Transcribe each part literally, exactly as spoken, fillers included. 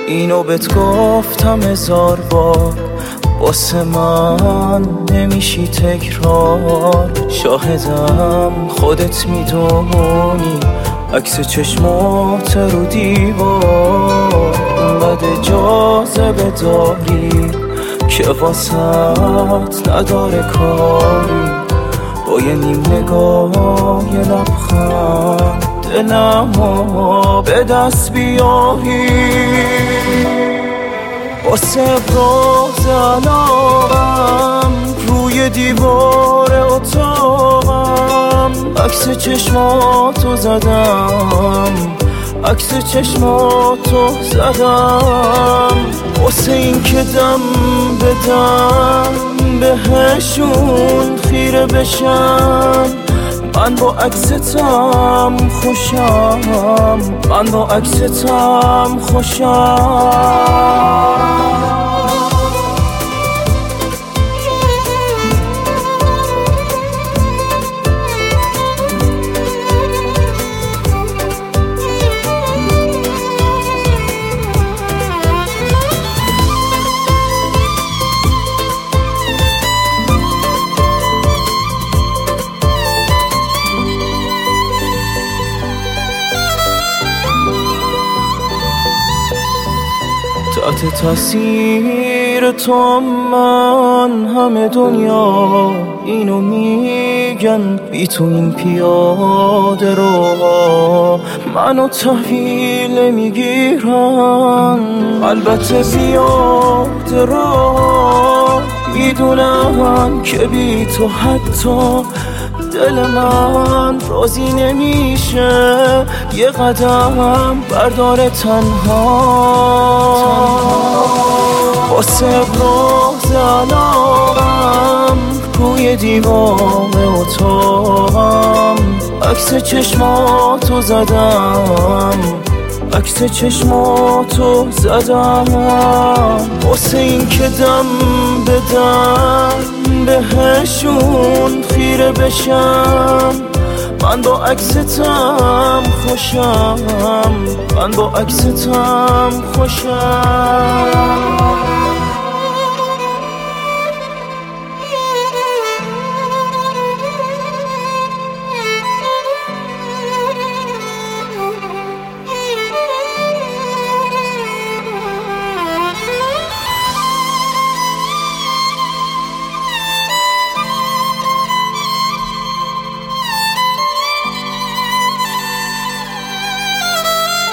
اینو بهت گفتم هزار بار، واسه من نمیشی تکرار. شاهدم خودت میدونی، عکس چشمات رو دیوار. اینقدر اجازه بداری که واسط نداره کاری. با یه نیم نگاه یه لبخند دلمو به دست بیاری. واسه ابراز علاقم روی دیوار اتاقم عکس چشماتو زدم، عکس چشماتو زدم. واسه این که دم بدم بهشون خیره بشم. من با عکستم خوشم، من با عکستم خوشم. تحت تاثیر تو من همه دنیا اینو میگن، بی تو این پیاده رو منو تحویل نمیگیرن. البته پیاده رو میدونم که بی تو حتی دل من راضی نمیشه یه قدم بردار تنها. واسه ابراز علاقم روی دیوار اتاقم عکس چشماتو زدم، عکس چشماتو زدم. واسه این که دم بدم بهشون خیره بشم. من با عکستم خوشم، من با عکستم خوشم.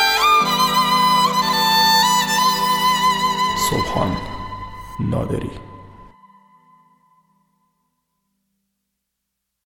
سبحان نادری.